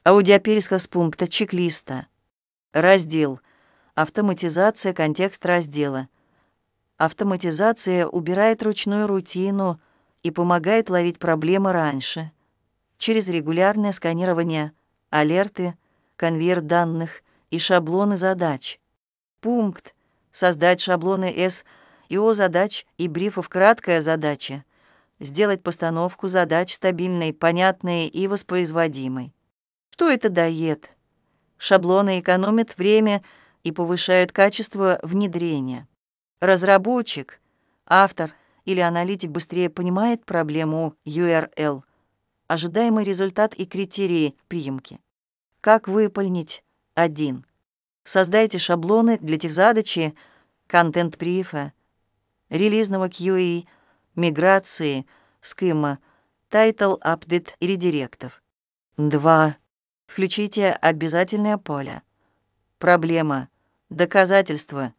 Аудиопересказ пункта чек-листа. Раздел. Автоматизация. Контекст раздела. Автоматизация убирает ручную рутину и помогает ловить проблемы раньше. Через регулярное сканирование, алерты, конвейер данных и шаблоны задач. Пункт. Создать шаблоны С и О задач и брифов. Краткая задача. Сделать постановку задач стабильной, понятной и воспроизводимой. Что это дает? Шаблоны экономят время и повышают качество внедрения. Разработчик, автор или аналитик быстрее понимает проблему URL, ожидаемый результат и критерии приемки. Как выполнить? 1. Создайте шаблоны для техзадачи, контент-брифа, релизного QA, миграции, скима, title, update и редиректов. 2. Включите обязательное поле. Проблема. Доказательство.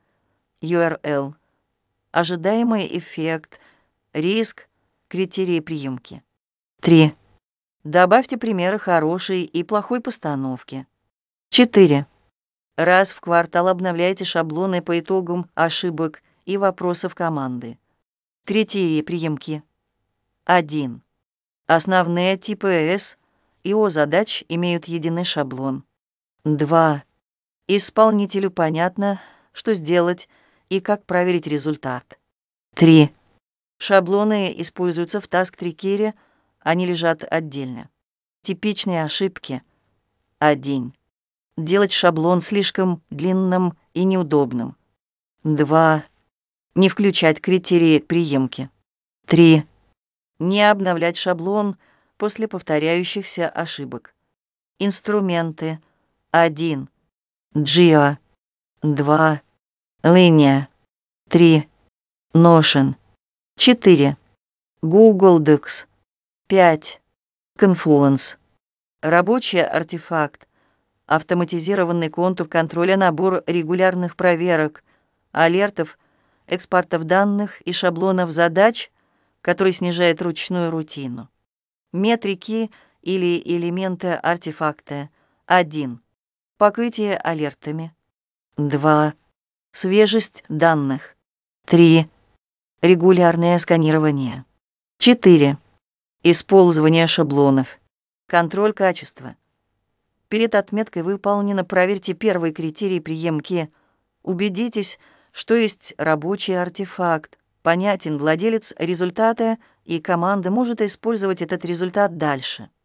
URL. Ожидаемый эффект. Риск. Критерии приемки. 3. Добавьте примеры хорошей и плохой постановки. 4. Раз в квартал обновляйте шаблоны по итогам ошибок и вопросов команды. Критерии приемки. 1. Основные типы С и О задач имеют единый шаблон. 2. Исполнителю понятно, что сделать и как проверить результат. 3. Шаблоны используются в task-трекере, они лежат отдельно. Типичные ошибки. 1. Делать шаблон слишком длинным и неудобным. 2. Не включать критерии приемки. 3. Не обновлять шаблон после повторяющихся ошибок. Инструменты. 1. Jira. 2. Linear. 3. Notion. 4. Google Docs. 5. Confluence. Рабочий артефакт. Автоматизированный контур контроля, набор регулярных проверок, алертов, экспортов данных и шаблонов задач, который снижает ручную рутину. Метрики или элементы артефакта. 1. Покрытие алертами. 2. Свежесть данных. 3. Регулярное сканирование. 4. Использование шаблонов. Контроль качества. Перед отметкой «Выполнено» проверьте первый критерий приемки. Убедитесь, что есть рабочий артефакт, понятен владелец результата, и команда может использовать этот результат дальше.